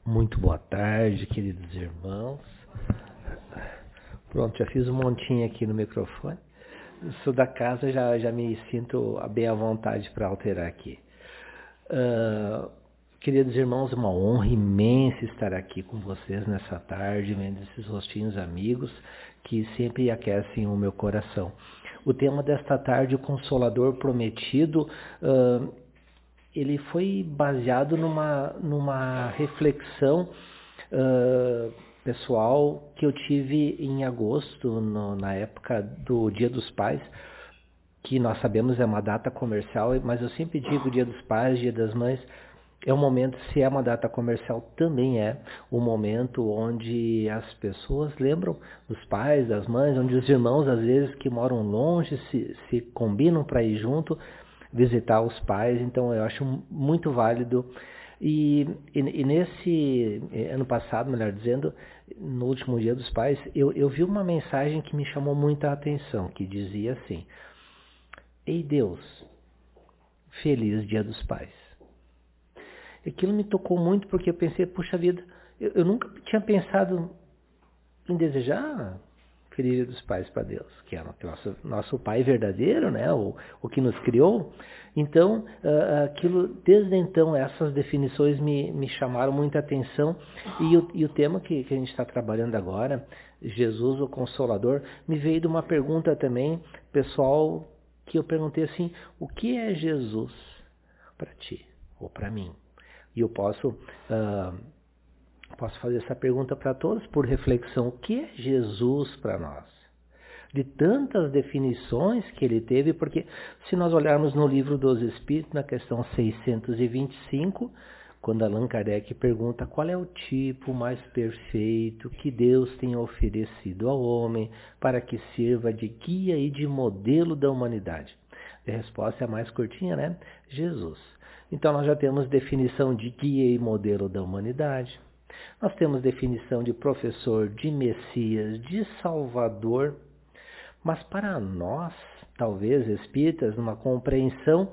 Muito boa tarde, queridos irmãos. Pronto, já fiz um montinho aqui no microfone. Sou da casa, já me sinto bem à vontade para alterar aqui. Queridos irmãos, uma honra imensa estar aqui com vocês nessa tarde, vendo esses rostinhos amigos que sempre aquecem o meu coração. O tema desta tarde, o Consolador Prometido, ele foi baseado numa reflexão pessoal que eu tive em agosto, na época do Dia dos Pais, que nós sabemos é uma data comercial, mas eu sempre digo Dia dos Pais, Dia das Mães, é um momento, se é uma data comercial, também é um momento onde as pessoas lembram dos pais, das mães, onde os irmãos, às vezes, que moram longe, se combinam para ir junto, visitar os pais. Então eu acho muito válido. E nesse ano passado, melhor dizendo, no último Dia dos Pais, eu vi uma mensagem que me chamou muita atenção, que dizia assim: Ei Deus, feliz Dia dos Pais. Aquilo me tocou muito porque eu pensei, puxa vida, eu nunca tinha pensado em desejar feliz Dia dos Pais para Deus, que é nosso Pai verdadeiro, né? O que nos criou. Então, aquilo, desde então, essas definições me chamaram muita atenção. E o tema que a gente está trabalhando agora, Jesus, o Consolador, me veio de uma pergunta também, pessoal, que eu perguntei assim: o que é Jesus para ti ou para mim? E eu posso fazer essa pergunta para todos por reflexão: o que é Jesus para nós? De tantas definições que ele teve, porque se nós olharmos no Livro dos Espíritos, na questão 625, quando Allan Kardec pergunta qual é o tipo mais perfeito que Deus tem oferecido ao homem para que sirva de guia e de modelo da humanidade. A resposta é a mais curtinha, né? Jesus. Então nós já temos definição de guia e modelo da humanidade. Nós temos definição de professor, de Messias, de Salvador. Mas para nós, talvez espíritas, numa compreensão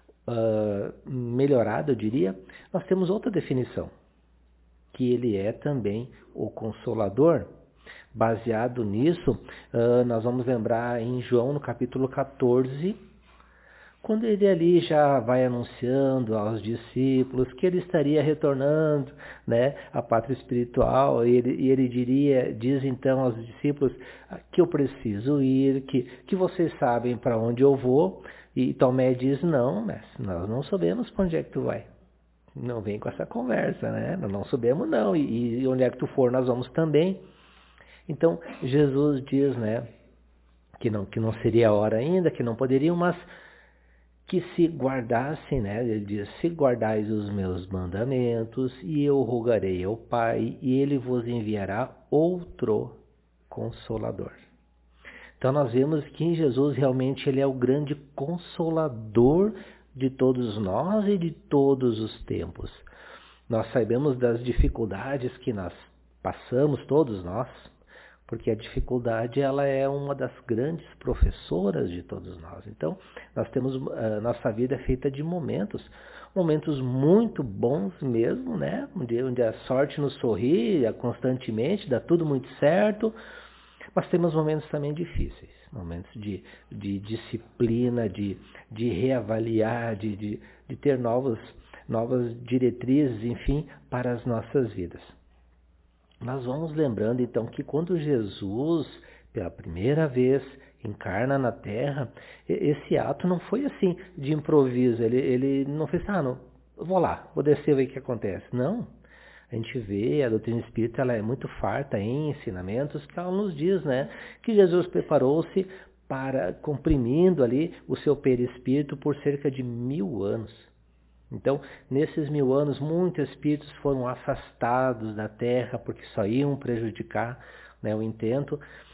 melhorada, eu diria, nós temos outra definição, que ele é também o Consolador. Baseado nisso, nós vamos lembrar em João, no capítulo 14, quando ele ali já vai anunciando aos discípulos que ele estaria retornando, né, à pátria espiritual, e ele diz então aos discípulos que eu preciso ir, que vocês sabem para onde eu vou. E Tomé diz: não, mestre, nós não sabemos para onde é que tu vai. Não vem com essa conversa, né? Nós não sabemos não, e onde é que tu for nós vamos também. Então Jesus diz, né, que não seria a hora ainda, que não poderiam, mas que se guardassem, né? Ele diz: se guardais os meus mandamentos, e eu rogarei ao Pai, e ele vos enviará outro Consolador. Então nós vemos que em Jesus realmente ele é o grande Consolador de todos nós e de todos os tempos. Nós sabemos das dificuldades que nós passamos, todos nós, porque a dificuldade ela é uma das grandes professoras de todos nós. Então, nossa vida é feita de momentos muito bons mesmo, né? Onde a sorte nos sorri constantemente, dá tudo muito certo, mas temos momentos também difíceis, momentos de disciplina, de reavaliar, de ter novas diretrizes, enfim, para as nossas vidas. Nós vamos lembrando então que quando Jesus, pela primeira vez, encarna na Terra, esse ato não foi assim de improviso. Ele não fez, vou descer e ver o que acontece. Não. A gente vê, a doutrina espírita ela é muito farta em ensinamentos que ela nos diz, né, que Jesus preparou-se para, comprimindo ali o seu perispírito por cerca de 1000 anos. Então, nesses 1000 anos, muitos espíritos foram afastados da Terra porque só iam prejudicar, né, o intento.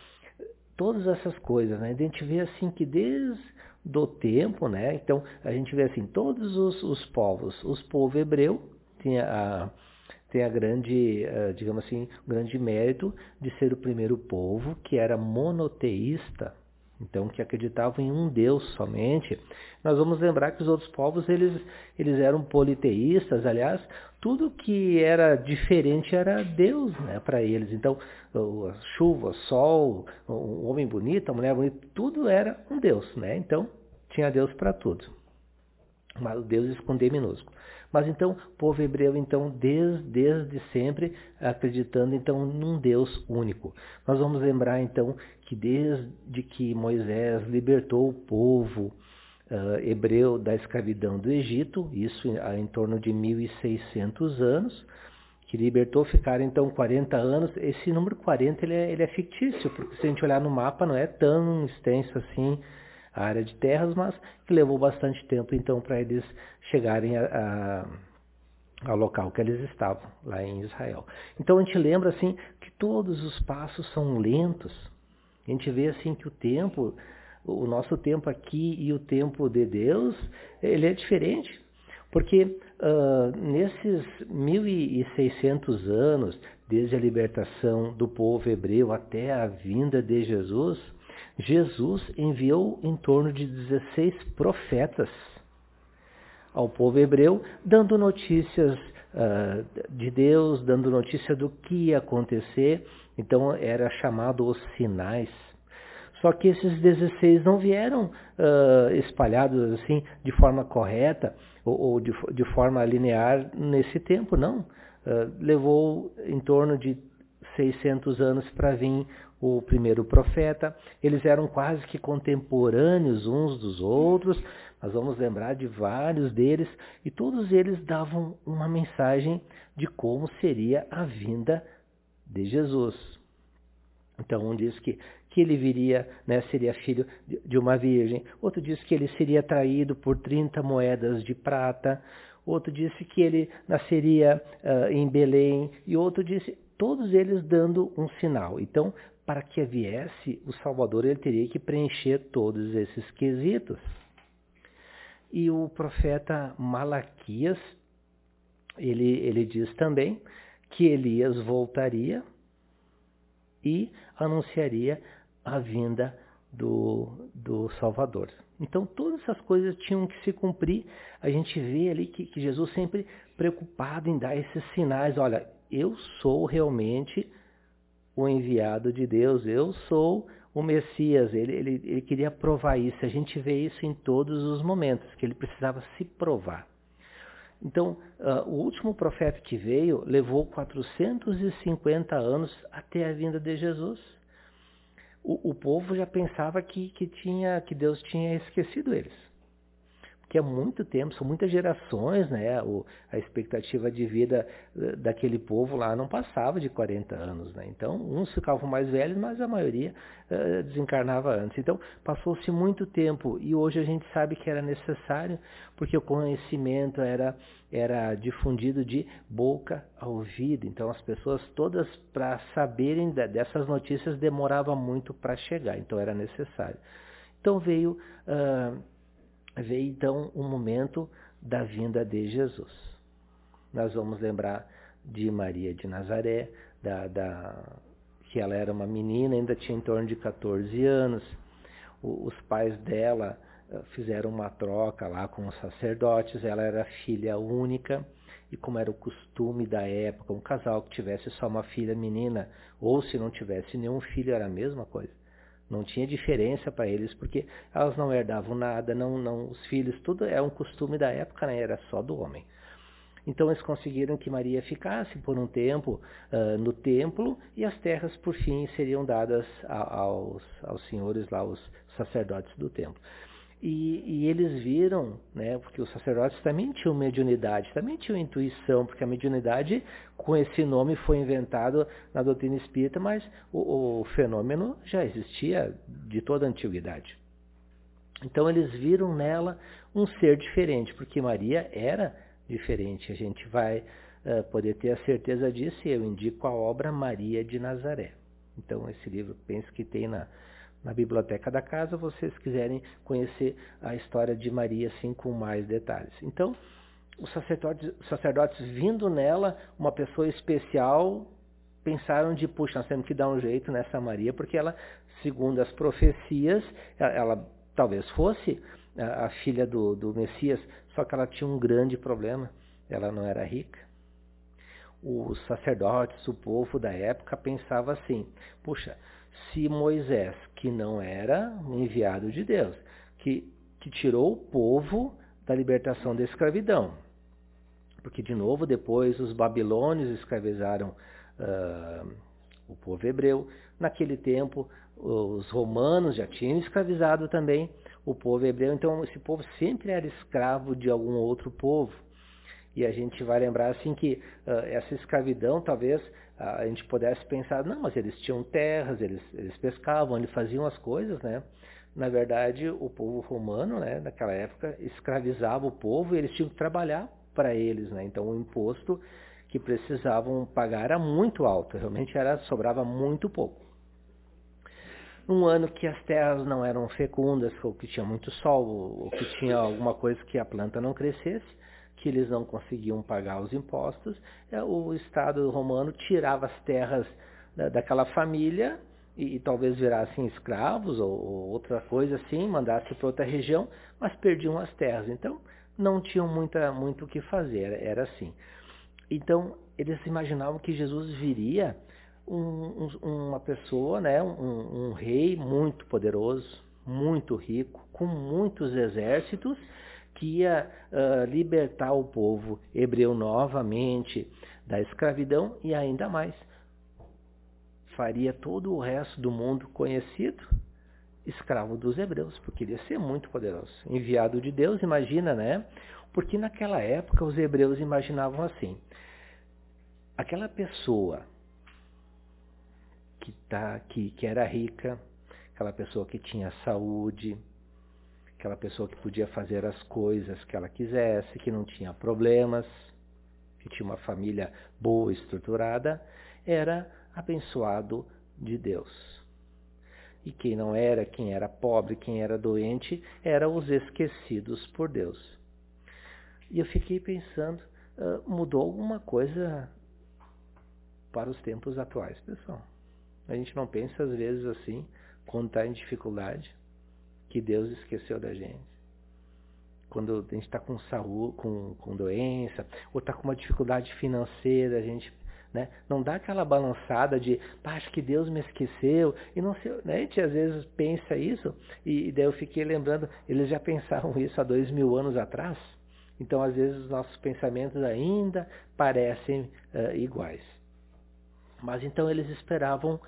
Todas essas coisas, né? A gente vê assim que desde o tempo, né? Então, a gente vê assim, todos os povos, o povo hebreu tem a grande, digamos assim, o grande mérito de ser o primeiro povo que era monoteísta. Então, que acreditavam em um Deus somente. Nós vamos lembrar que os outros povos, eles eram politeístas, aliás, tudo que era diferente era Deus, né, para eles. Então, a chuva, o sol, o homem bonito, a mulher bonita, tudo era um Deus, né? Então, tinha Deus para tudo. Mas Deus com D minúsculo. Mas então, o povo hebreu, então, desde sempre, acreditando, então, num Deus único. Nós vamos lembrar, então, que desde que Moisés libertou o povo hebreu da escravidão do Egito, isso em torno de 1.600 anos, que libertou, ficaram, então, 40 anos. Esse número 40, ele é fictício, porque se a gente olhar no mapa, não é tão extenso assim, a área de terras, mas que levou bastante tempo, então, para eles chegarem ao local que eles estavam, lá em Israel. Então, a gente lembra, assim, que todos os passos são lentos. A gente vê, assim, que o nosso tempo aqui e o tempo de Deus, ele é diferente. Porque nesses 1.600 anos, desde a libertação do povo hebreu até a vinda de Jesus, Jesus enviou em torno de 16 profetas ao povo hebreu, dando notícias de Deus, dando notícia do que ia acontecer. Então era chamado os sinais. Só que esses 16 não vieram espalhados assim de forma correta ou de forma linear nesse tempo, não. Levou em torno de 600 anos para vir o primeiro profeta. Eles eram quase que contemporâneos uns dos outros. Nós vamos lembrar de vários deles, e todos eles davam uma mensagem de como seria a vinda de Jesus. Então, um diz que ele viria, né, seria filho de uma virgem. Outro diz que ele seria traído por 30 moedas de prata. Outro disse que ele nasceria em Belém. E outro disse, todos eles dando um sinal. Então, para que viesse o Salvador, ele teria que preencher todos esses quesitos. E o profeta Malaquias, ele diz também que Elias voltaria e anunciaria a vinda do Salvador. Então, todas essas coisas tinham que se cumprir. A gente vê ali que Jesus sempre preocupado em dar esses sinais. Olha, eu sou realmente o enviado de Deus, eu sou o Messias. Ele queria provar isso. A gente vê isso em todos os momentos, que ele precisava se provar. Então, o último profeta que veio levou 450 anos até a vinda de Jesus. O povo já pensava que Deus tinha esquecido eles. Porque é muito tempo, são muitas gerações, né? A expectativa de vida daquele povo lá não passava de 40 anos, né? Então, uns ficavam mais velhos, mas a maioria desencarnava antes. Então, passou-se muito tempo, e hoje a gente sabe que era necessário, porque o conhecimento era difundido de boca a ouvido. Então, as pessoas todas, para saberem dessas notícias, demorava muito para chegar. Então, era necessário. Então, veio então o momento da vinda de Jesus. Nós vamos lembrar de Maria de Nazaré, que ela era uma menina, ainda tinha em torno de 14 anos. Os pais dela fizeram uma troca lá com os sacerdotes. Ela era filha única, e como era o costume da época, um casal que tivesse só uma filha menina, ou se não tivesse nenhum filho, era a mesma coisa. Não tinha diferença para eles, porque elas não herdavam nada, os filhos, tudo é um costume da época, né? Era só do homem. Então eles conseguiram que Maria ficasse por um tempo no templo, e as terras por fim seriam dadas aos senhores lá, os sacerdotes do templo. E eles viram, né, porque os sacerdotes também tinham mediunidade, também tinham intuição, porque a mediunidade com esse nome foi inventado na doutrina espírita, mas o fenômeno já existia de toda a antiguidade. Então eles viram nela um ser diferente, porque Maria era diferente. A gente vai poder ter a certeza disso, e eu indico a obra Maria de Nazaré. Então esse livro, penso que tem na biblioteca da casa, vocês quiserem conhecer a história de Maria assim com mais detalhes. Então, os sacerdotes vindo nela, uma pessoa especial, pensaram de, puxa, nós temos que dar um jeito nessa Maria, porque ela, segundo as profecias, ela talvez fosse a filha do Messias, só que ela tinha um grande problema, ela não era rica. Os sacerdotes, o povo da época pensava assim, puxa, se Moisés, que não era enviado de Deus, que tirou o povo da libertação da escravidão, porque de novo depois os babilônios escravizaram o povo hebreu, naquele tempo os romanos já tinham escravizado também o povo hebreu, então esse povo sempre era escravo de algum outro povo. E a gente vai lembrar assim que essa escravidão, talvez a gente pudesse pensar, não, mas eles tinham terras, eles pescavam, eles faziam as coisas, né? Na verdade, o povo romano, né, naquela época, escravizava o povo e eles tinham que trabalhar para eles, né? Então o imposto que precisavam pagar era muito alto, realmente sobrava muito pouco. Num ano que as terras não eram fecundas, ou que tinha muito sol, ou que tinha alguma coisa que a planta não crescesse, que eles não conseguiam pagar os impostos, o Estado romano tirava as terras daquela família e talvez virassem escravos ou outra coisa assim, mandasse para outra região, mas perdiam as terras. Então, não tinham muito o que fazer, era assim. Então, eles imaginavam que Jesus viria uma pessoa, né, um rei muito poderoso, muito rico, com muitos exércitos, que ia libertar o povo hebreu novamente da escravidão e ainda mais. Faria todo o resto do mundo conhecido escravo dos hebreus, porque ele ia ser muito poderoso. Enviado de Deus, imagina, né? Porque naquela época os hebreus imaginavam assim, aquela pessoa que era rica, aquela pessoa que tinha saúde, aquela pessoa que podia fazer as coisas que ela quisesse, que não tinha problemas, que tinha uma família boa, estruturada, era abençoado de Deus. E quem não era, quem era pobre, quem era doente, eram os esquecidos por Deus. E eu fiquei pensando, mudou alguma coisa para os tempos atuais, pessoal? A gente não pensa às vezes assim, quando está em dificuldade, que Deus esqueceu da gente. Quando a gente está com saúde, com doença, ou está com uma dificuldade financeira, a gente, né, não dá aquela balançada de, acho que Deus me esqueceu, e não sei, né, a gente às vezes pensa isso, e daí eu fiquei lembrando, eles já pensavam isso há 2000 anos atrás, então às vezes os nossos pensamentos ainda parecem iguais. Mas então eles esperavam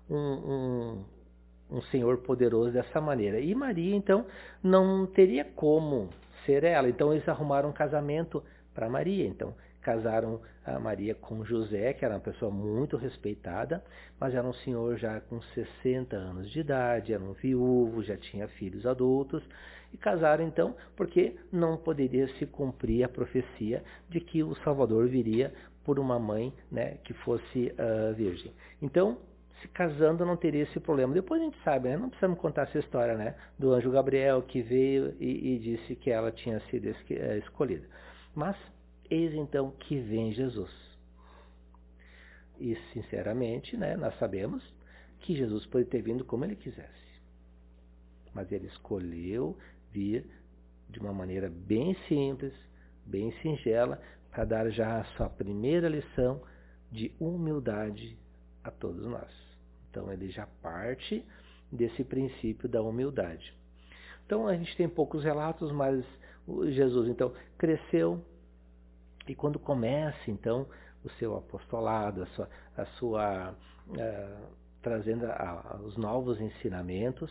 um Senhor poderoso dessa maneira. E Maria, então, não teria como ser ela. Então, eles arrumaram um casamento para Maria. Então, casaram a Maria com José, que era uma pessoa muito respeitada, mas era um senhor já com 60 anos de idade, era um viúvo, já tinha filhos adultos. E casaram, então, porque não poderia se cumprir a profecia de que o Salvador viria por uma mãe, né, que fosse virgem. Então, se casando não teria esse problema. Depois a gente sabe, né? Não precisamos contar essa história, né? Do anjo Gabriel que veio e disse que ela tinha sido escolhida. Mas, eis então que vem Jesus. E, sinceramente, né, nós sabemos que Jesus pode ter vindo como ele quisesse. Mas ele escolheu vir de uma maneira bem simples, bem singela, para dar já a sua primeira lição de humildade a todos nós. Então ele já parte desse princípio da humildade. Então a gente tem poucos relatos, mas Jesus então cresceu e quando começa então o seu apostolado, trazendo os novos ensinamentos,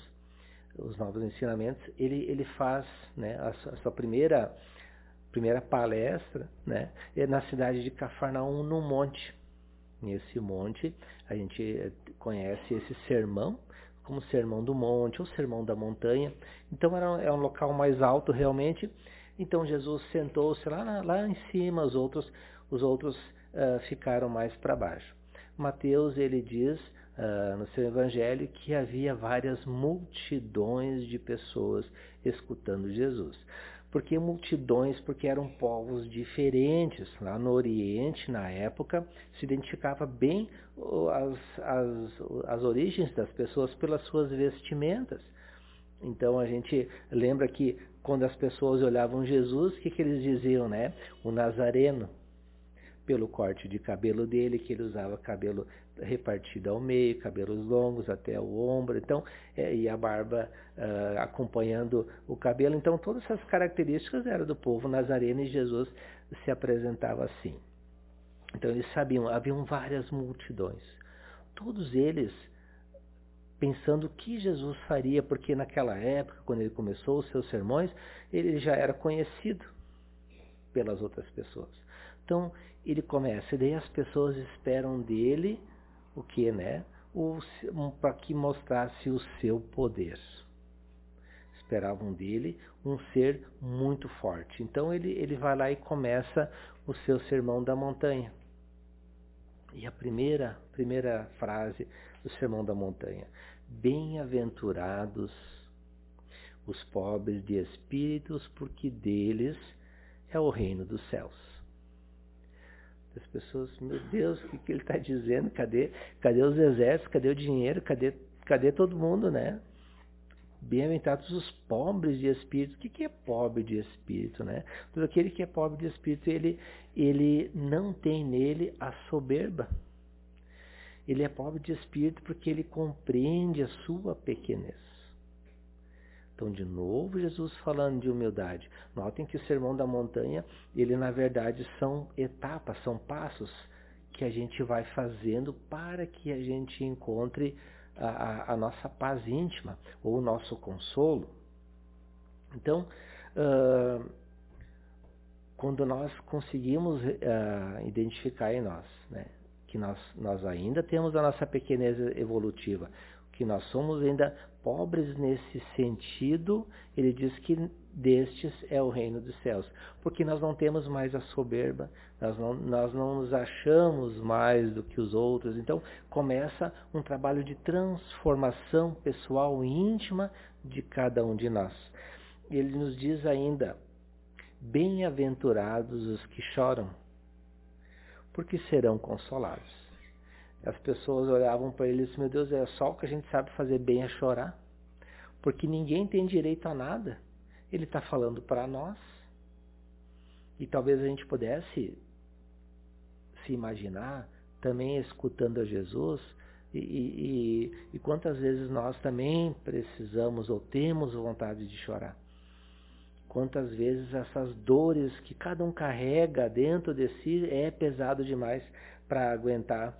ele faz, né, a sua primeira palestra, né, na cidade de Cafarnaum, no monte. Nesse monte, a gente conhece esse sermão como Sermão do Monte ou Sermão da Montanha. Então é um local mais alto realmente. Então Jesus sentou-se lá em cima, os outros ficaram mais para baixo. Mateus, ele diz no seu evangelho que havia várias multidões de pessoas escutando Jesus. Porque multidões, porque eram povos diferentes. Lá no Oriente, na época, se identificava bem as origens das pessoas pelas suas vestimentas. Então a gente lembra que quando as pessoas olhavam Jesus, o que eles diziam, né? O Nazareno, pelo corte de cabelo dele, que ele usava cabelo repartido ao meio, cabelos longos até o ombro, então, e a barba acompanhando o cabelo. Então todas essas características eram do povo nazareno e Jesus se apresentava assim. Então eles sabiam, haviam várias multidões. Todos eles pensando o que Jesus faria, porque naquela época, quando ele começou os seus sermões, ele já era conhecido pelas outras pessoas. Então, ele começa, e daí as pessoas esperam dele o que, né? Para que mostrasse o seu poder. Esperavam dele um ser muito forte. Então, ele vai lá e começa o seu sermão da montanha. E a primeira frase do sermão da montanha: bem-aventurados os pobres de espíritos, porque deles é o reino dos céus. As pessoas, meu Deus, o que ele está dizendo? Cadê os exércitos? Cadê o dinheiro? Cadê todo mundo, né? Bem-aventurados os pobres de espírito. O que é pobre de espírito, né? Todo aquele que é pobre de espírito, ele não tem nele a soberba. Ele é pobre de espírito porque ele compreende a sua pequenez. Então, de novo, Jesus falando de humildade. Notem que o Sermão da Montanha, ele na verdade são etapas, são passos que a gente vai fazendo para que a gente encontre a nossa paz íntima, ou o nosso consolo. Então, quando nós conseguimos identificar em nós, né, que nós ainda temos a nossa pequenez evolutiva, que nós somos ainda pobres nesse sentido, ele diz que destes é o reino dos céus, porque nós não temos mais a soberba, nós não nos achamos mais do que os outros. Então começa um trabalho de transformação pessoal e íntima de cada um de nós. Ele nos diz ainda: bem-aventurados os que choram, porque serão consolados. As pessoas olhavam para ele e diziam: meu Deus, é só o que a gente sabe fazer bem é chorar, porque ninguém tem direito a nada. Ele está falando para nós. E talvez a gente pudesse se imaginar também escutando a Jesus, e quantas vezes nós também precisamos ou temos vontade de chorar. Quantas vezes essas dores que cada um carrega dentro de si é pesado demais para aguentar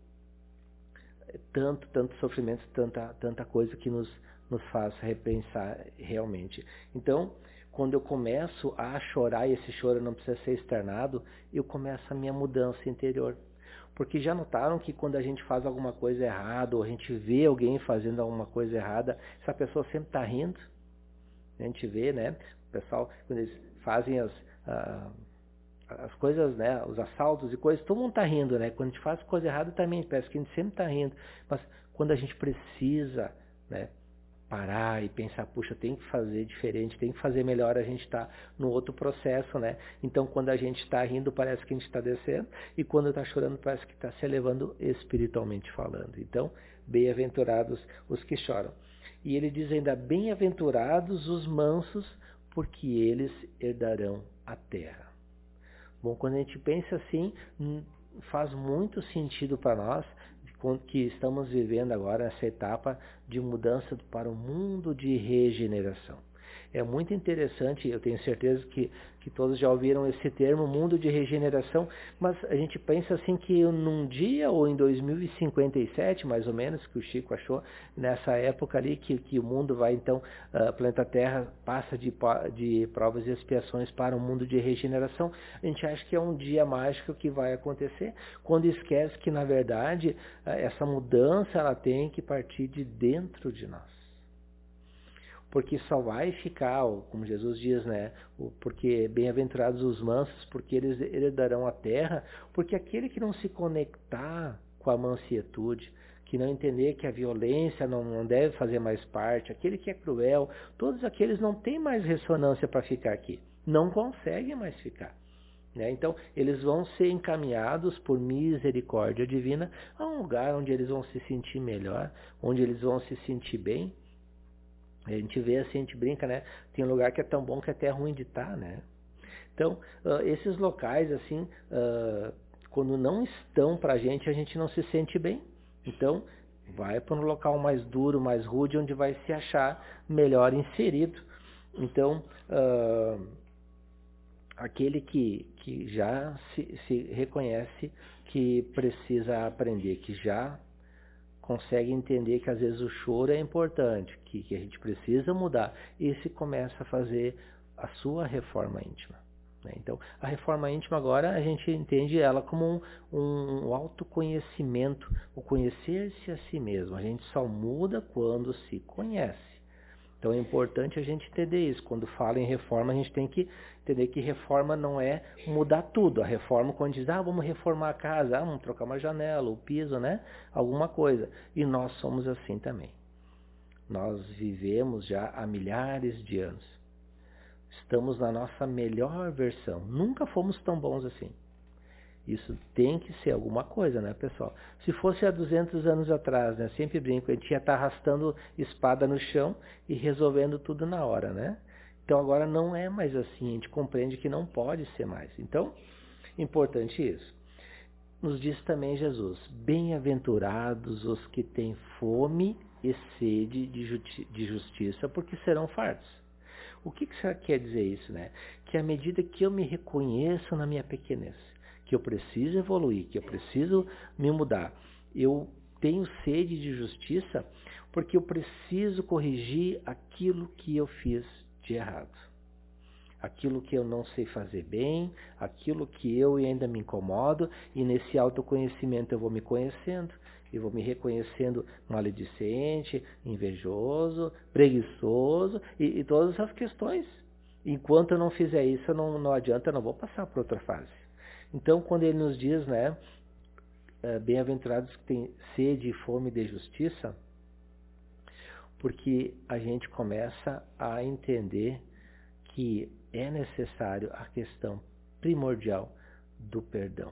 tanto sofrimento, tanta coisa que nos faz repensar realmente. Então, quando eu começo a chorar, e esse choro não precisa ser externado, eu começo a minha mudança interior. Porque já notaram que quando a gente faz alguma coisa errada, ou a gente vê alguém fazendo alguma coisa errada, essa pessoa sempre está rindo? A gente vê, né? O pessoal, quando eles fazem as coisas, né, os assaltos e coisas, todo mundo está rindo, né? Quando a gente faz coisa errada também, parece que a gente sempre está rindo. Mas quando a gente precisa, né, parar e pensar, puxa, tem que fazer diferente, tem que fazer melhor, a gente está no outro processo, né? Então, quando a gente está rindo, parece que a gente está descendo, e quando está chorando, parece que está se elevando espiritualmente falando. Então, bem-aventurados os que choram. E ele diz ainda: bem-aventurados os mansos, porque eles herdarão a terra. Bom, quando a gente pensa assim, faz muito sentido para nós que estamos vivendo agora essa etapa de mudança para um mundo de regeneração. É muito interessante, eu tenho certeza que todos já ouviram esse termo, mundo de regeneração, mas a gente pensa assim que num dia, ou em 2057, mais ou menos, que o Chico achou, nessa época ali, que o mundo vai então, o planeta Terra passa de provas e expiações para um mundo de regeneração. A gente acha que é um dia mágico que vai acontecer, quando esquece que, na verdade, essa mudança ela tem que partir de dentro de nós. Porque só vai ficar, como Jesus diz, né? Porque bem-aventurados os mansos, porque eles herdarão a terra. Porque aquele que não se conectar com a mansietude, que não entender que a violência não deve fazer mais parte, aquele que é cruel, todos aqueles não têm mais ressonância para ficar aqui, não conseguem mais ficar. Né? Então, eles vão ser encaminhados por misericórdia divina a um lugar onde eles vão se sentir melhor, onde eles vão se sentir bem. A gente vê assim, a gente brinca, né? Tem lugar que é tão bom que é até ruim de estar, né? Então, esses locais, assim, quando não estão pra gente, a gente não se sente bem. Então, vai para um local mais duro, mais rude, onde vai se achar melhor inserido. Então, aquele que já se reconhece que precisa aprender, que já consegue entender que às vezes o choro é importante, que a gente precisa mudar, esse começa a fazer a sua reforma íntima. Então, a reforma íntima agora a gente entende ela como um autoconhecimento, o conhecer-se a si mesmo. A gente só muda quando se conhece. Então é importante a gente entender isso. Quando fala em reforma, a gente tem que entender que reforma não é mudar tudo. A reforma, quando diz, vamos reformar a casa, vamos trocar uma janela, o piso, né? Alguma coisa. E nós somos assim também. Nós vivemos já há milhares de anos. Estamos na nossa melhor versão. Nunca fomos tão bons assim. Isso tem que ser alguma coisa, né, pessoal? Se fosse há 200 anos atrás, né, sempre brinco, a gente ia estar arrastando espada no chão e resolvendo tudo na hora, né? Então agora não é mais assim, a gente compreende que não pode ser mais. Então, importante isso. Nos diz também Jesus, bem-aventurados os que têm fome e sede de justiça, porque serão fartos. O que quer dizer isso, né? Que à medida que eu me reconheço na minha pequenez, que eu preciso evoluir, que eu preciso me mudar, eu tenho sede de justiça porque eu preciso corrigir aquilo que eu fiz de errado. Aquilo que eu não sei fazer bem, aquilo que eu ainda me incomodo, e nesse autoconhecimento eu vou me conhecendo, eu vou me reconhecendo maledicente, invejoso, preguiçoso e todas essas questões. Enquanto eu não fizer isso, não adianta, eu não vou passar por outra fase. Então, quando ele nos diz, né, bem-aventurados que têm sede e fome de justiça, porque a gente começa a entender que é necessário a questão primordial do perdão.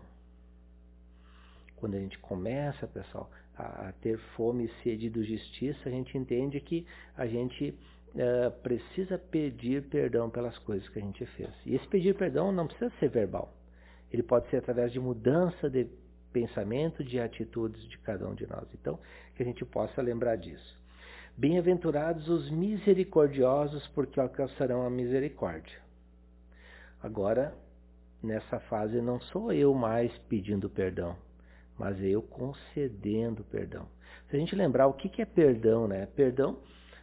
Quando a gente começa, pessoal, a ter fome e sede de justiça, a gente entende que a gente precisa pedir perdão pelas coisas que a gente fez. E esse pedir perdão não precisa ser verbal. Ele pode ser através de mudança de pensamento, de atitudes de cada um de nós. Então, que a gente possa lembrar disso. Bem-aventurados os misericordiosos, porque alcançarão a misericórdia. Agora, nessa fase, não sou eu mais pedindo perdão, mas eu concedendo perdão. Se a gente lembrar o que é perdão, né? Perdão,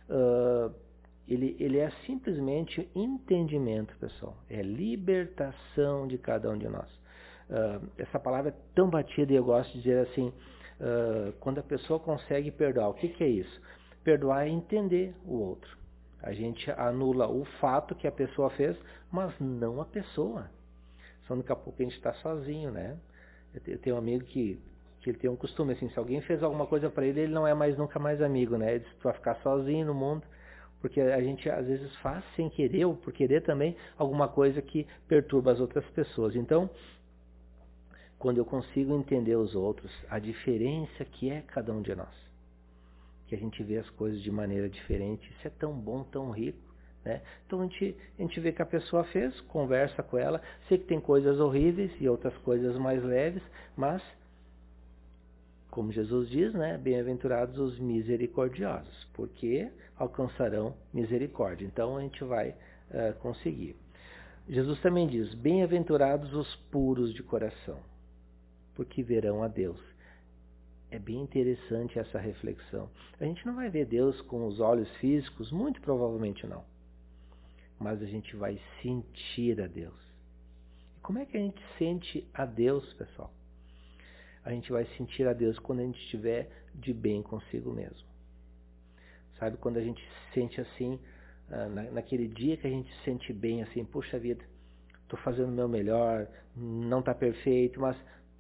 ele é simplesmente entendimento, pessoal. É libertação de cada um de nós. Essa palavra é tão batida e eu gosto de dizer assim, quando a pessoa consegue perdoar, o que é isso? Perdoar é entender o outro. A gente anula o fato que a pessoa fez, mas não a pessoa. Só daqui a pouco a gente está sozinho, né? Eu tenho um amigo que ele tem um costume, assim, se alguém fez alguma coisa para ele, ele não é mais nunca mais amigo, né? Ele vai ficar sozinho no mundo, porque a gente às vezes faz sem querer, ou por querer também, alguma coisa que perturba as outras pessoas. Então, quando eu consigo entender os outros, a diferença que é cada um de nós, que a gente vê as coisas de maneira diferente, isso é tão bom, tão rico, né? Então a gente vê que a pessoa fez, conversa com ela, sei que tem coisas horríveis e outras coisas mais leves, mas, como Jesus diz, né? Bem-aventurados os misericordiosos, porque alcançarão misericórdia. Então a gente vai conseguir. Jesus também diz, bem-aventurados os puros de coração, porque verão a Deus. É bem interessante essa reflexão. A gente não vai ver Deus com os olhos físicos, muito provavelmente não. Mas a gente vai sentir a Deus. E como é que a gente sente a Deus, pessoal? A gente vai sentir a Deus quando a gente estiver de bem consigo mesmo. Sabe, quando a gente se sente assim, naquele dia que a gente se sente bem, assim, puxa vida, estou fazendo o meu melhor, não está perfeito, mas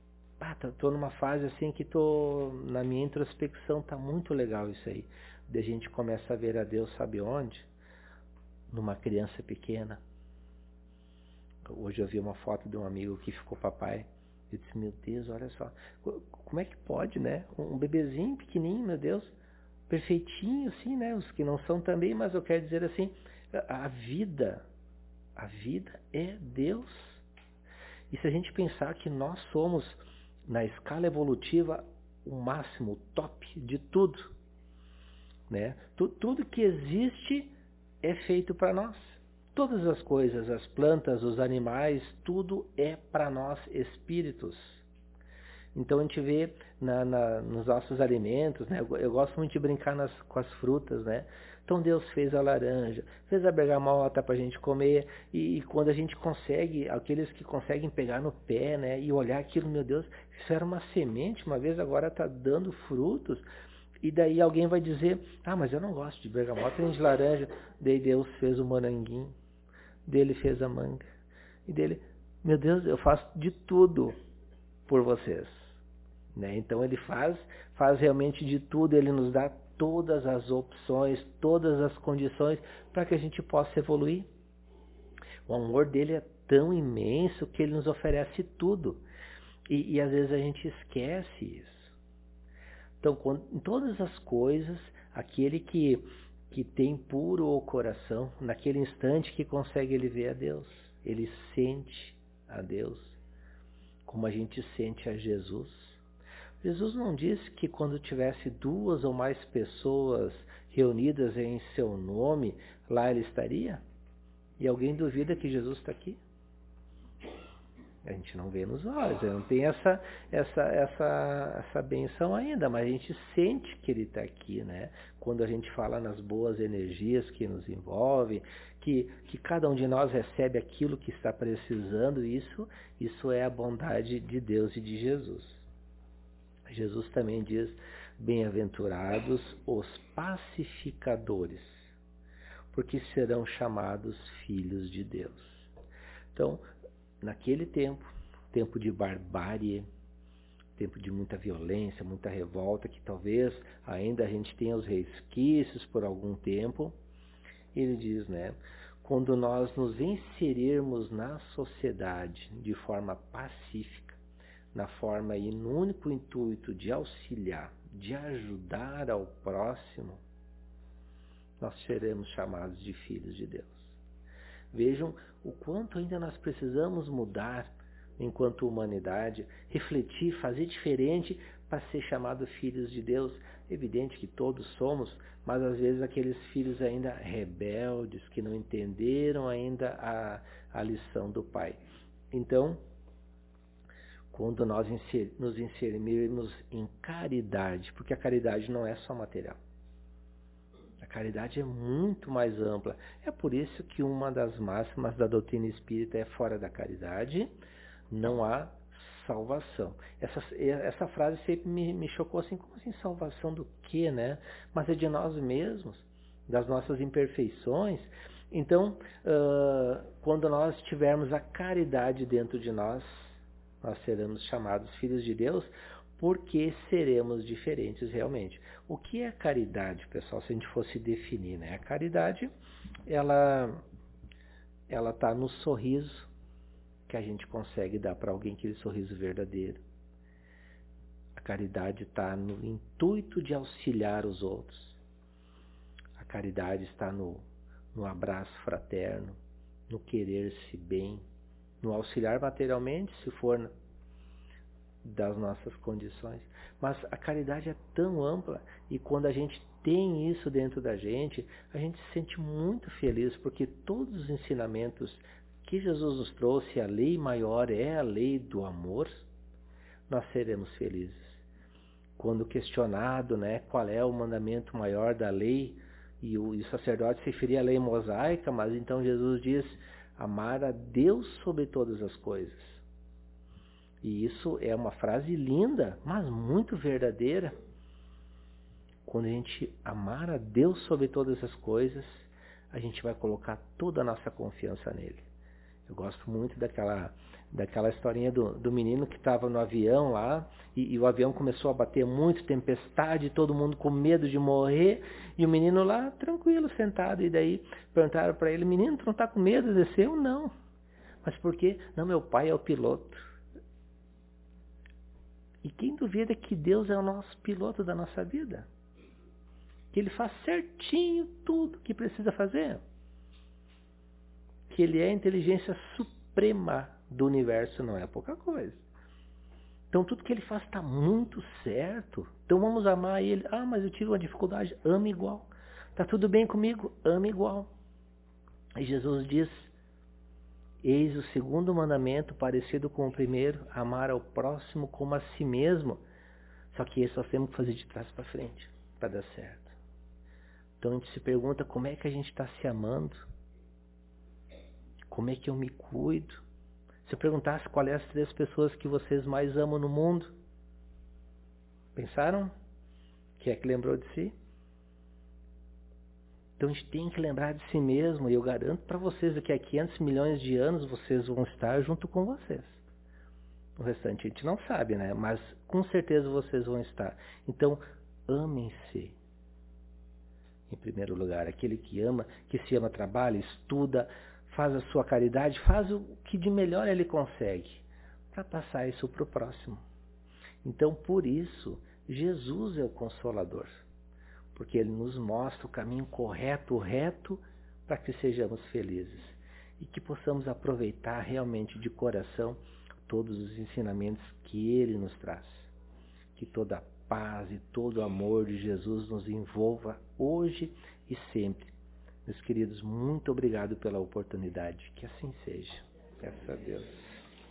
tô numa fase assim que tô na minha introspecção, tá muito legal isso aí. Daí a gente começa a ver a Deus, sabe onde? Numa criança pequena. Hoje eu vi uma foto de um amigo que ficou papai. Eu disse, meu Deus, olha só, como é que pode, né? Um bebezinho pequenininho, meu Deus, perfeitinho, assim, né? Os que não são também, mas eu quero dizer assim, a vida é Deus. E se a gente pensar que nós somos, na escala evolutiva, o máximo, o top de tudo, né? Tudo que existe é feito para nós. Todas as coisas, as plantas, os animais, tudo é para nós espíritos. Então a gente vê nos nossos alimentos, né? Eu gosto muito de brincar com as frutas, né? Então Deus fez a laranja, fez a bergamota para a gente comer, e quando a gente consegue, aqueles que conseguem pegar no pé, né? E olhar aquilo, meu Deus, isso era uma semente, uma vez agora está dando frutos. E daí alguém vai dizer, mas eu não gosto de bergamota nem de laranja. Daí Deus fez o moranguinho, dele fez a manga, e dele, meu Deus, eu faço de tudo por vocês, né? Então ele faz realmente de tudo, ele nos dá todas as opções, todas as condições para que a gente possa evoluir. O amor dele é tão imenso que ele nos oferece tudo, e às vezes a gente esquece isso. Então, em todas as coisas, aquele que tem puro o coração, naquele instante que consegue ele ver a Deus, ele sente a Deus, como a gente sente a Jesus. Jesus não disse que quando tivesse 2 ou mais pessoas reunidas em seu nome, lá ele estaria? E alguém duvida que Jesus está aqui? A gente não vê nos olhos, não tem essa benção ainda, mas a gente sente que ele está aqui, né? Quando a gente fala nas boas energias que nos envolvem, que cada um de nós recebe aquilo que está precisando, isso é a bondade de Deus e de Jesus. Jesus também diz, bem-aventurados os pacificadores, porque serão chamados filhos de Deus. Então, naquele tempo de barbárie, tempo de muita violência, muita revolta, que talvez ainda a gente tenha os resquícios por algum tempo, ele diz, né? Quando nós nos inserirmos na sociedade de forma pacífica, na forma e no único intuito de auxiliar, de ajudar ao próximo, nós seremos chamados de filhos de Deus. Vejam o quanto ainda nós precisamos mudar enquanto humanidade, refletir, fazer diferente para ser chamados filhos de Deus. É evidente que todos somos, mas às vezes aqueles filhos ainda rebeldes, que não entenderam ainda a lição do Pai. Então, quando nós nos inserirmos em caridade, porque a caridade não é só material. A caridade é muito mais ampla. É por isso que uma das máximas da doutrina espírita é: fora da caridade não há salvação. Essa frase sempre me chocou assim, como assim salvação do quê, né? Mas é de nós mesmos, das nossas imperfeições. Então, quando nós tivermos a caridade dentro de nós seremos chamados filhos de Deus, porque seremos diferentes realmente. O que é caridade, pessoal, se a gente fosse definir, né? A caridade, ela está no sorriso que a gente consegue dar para alguém, aquele sorriso verdadeiro. A caridade está no intuito de auxiliar os outros. A caridade está no abraço fraterno, no querer-se bem, no auxiliar materialmente, se for das nossas condições. Mas a caridade é tão ampla, e quando a gente tem isso dentro da gente, a gente se sente muito feliz, porque todos os ensinamentos que Jesus nos trouxe, a lei maior é a lei do amor, nós seremos felizes. Quando questionado, né, qual é o mandamento maior da lei, e o sacerdote se referia à lei mosaica, mas então Jesus diz: amar a Deus sobre todas as coisas. E isso é uma frase linda, mas muito verdadeira. Quando a gente amar a Deus sobre todas as coisas, a gente vai colocar toda a nossa confiança nele. Eu gosto muito daquela historinha do menino que estava no avião lá, e o avião começou a bater muito, tempestade, todo mundo com medo de morrer, e o menino lá tranquilo, sentado, e daí perguntaram para ele: menino, tu não está com medo de descer? Eu não. Mas por quê? Não, meu pai é o piloto. E quem duvida que Deus é o nosso piloto da nossa vida? Que Ele faz certinho tudo que precisa fazer? Que Ele é a inteligência suprema do universo, não é pouca coisa. Então tudo que Ele faz está muito certo. Então vamos amar Ele. Ah, mas eu tive uma dificuldade. Ame igual. Está tudo bem comigo? Ame igual. E Jesus diz: eis o segundo mandamento, parecido com o primeiro, amar ao próximo como a si mesmo. Só que esse nós temos que fazer de trás para frente, para dar certo. Então a gente se pergunta: como é que a gente está se amando? Como é que eu me cuido? Se eu perguntasse qual é as 3 pessoas que vocês mais amam no mundo, pensaram? Quem é que lembrou de si? Então a gente tem que lembrar de si mesmo, e eu garanto para vocês que há 500 milhões de anos vocês vão estar junto com vocês. O restante a gente não sabe, né? Mas com certeza vocês vão estar. Então, amem-se. Em primeiro lugar, aquele que ama, que se ama, trabalha, estuda, faz a sua caridade, faz o que de melhor ele consegue, para passar isso para o próximo. Então, por isso, Jesus é o Consolador, porque Ele nos mostra o caminho correto, reto, para que sejamos felizes e que possamos aproveitar realmente de coração todos os ensinamentos que Ele nos traz. Que toda a paz e todo o amor de Jesus nos envolva hoje e sempre. Meus queridos, muito obrigado pela oportunidade. Que assim seja. Graças a Deus.